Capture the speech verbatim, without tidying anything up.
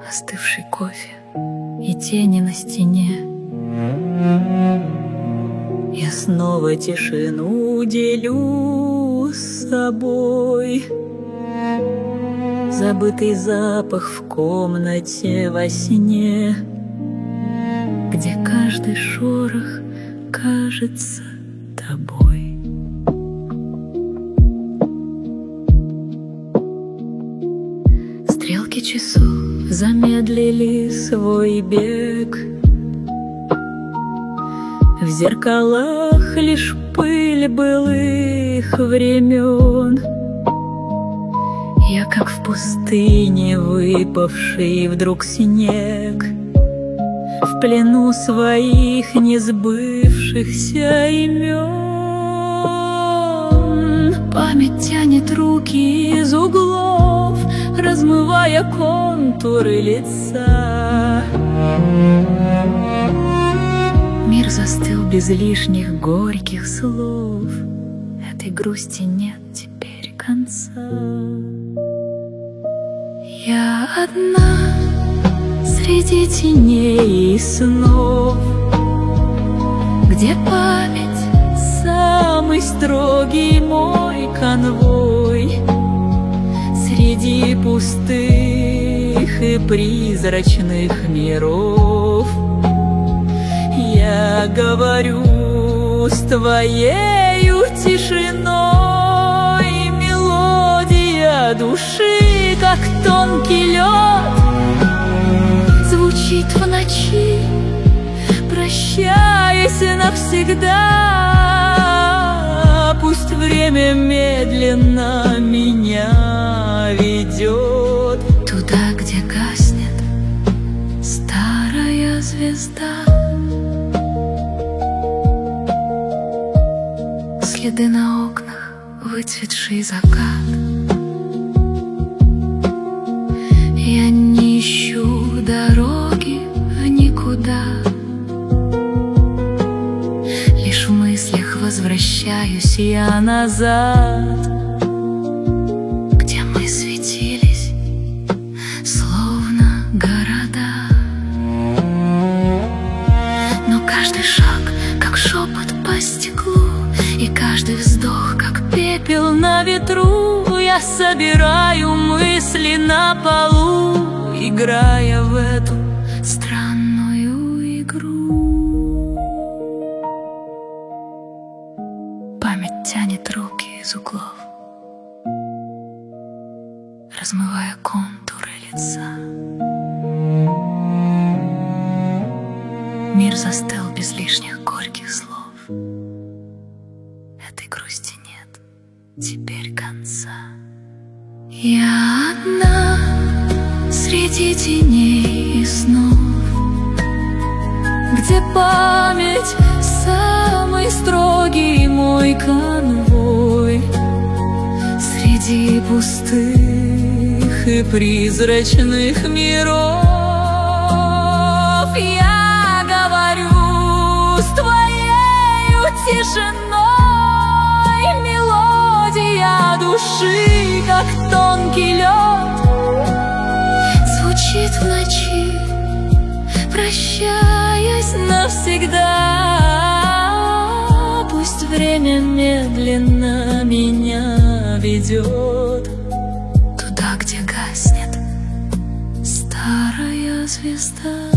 остывший кофе и тени на стене. Я снова тишину делю с собой. Забытый запах в комнате во сне, где каждый шорох кажется тобой. Стрелки часов замедлили свой бег. В зеркалах лишь пыль былых времен. Я как в пустыне выпавший вдруг снег, в плену своих несбывшихся имен. Память тянет руки из углов, размывая контуры лица. Мир застыл без лишних горьких слов. Этой грусти нет теперь конца. Я одна среди теней и снов, где память самый строгий мой конвой. Среди пустых и призрачных миров я говорю с твоею тишиной. Мелодия души, как тонкий лед, звучит в ночи, прощаясь навсегда. Пусть время медленно меня ведет туда, где гаснет старая звезда. Следы на окнах, выцветший закат. Я не ищу дороги в никуда, лишь в мыслях возвращаюсь я назад, где мы светились, словно города. Но каждый шаг, как шепот по стеклу, и каждый вздох, как пепел на ветру. Я собираю мысли на полу, играя в эту странную игру. Память тянет руки из углов, размывая контуры лица. Мир застыл без лишних горьких слов. Этой грусти нет теперь конца. Я одна среди теней и снов, где память самый строгий мой конвой. Среди пустых и призрачных миров я говорю с твоею тишиной. Мелодия души, как тонкий лед, звучит в ночи, прощаясь навсегда. Пусть время медленно меня ведет туда, где гаснет старая звезда.